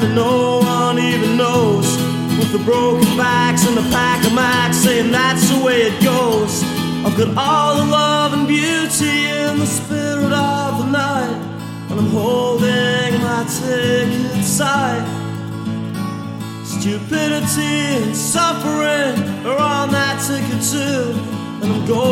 land that no one even knows, with the broken backs and the pack of Macs saying that's the way it goes. I've got all the love and beauty in the spirit of the night, and I'm holding my ticket sight. Stupidity and suffering are on that ticket too, and I'm going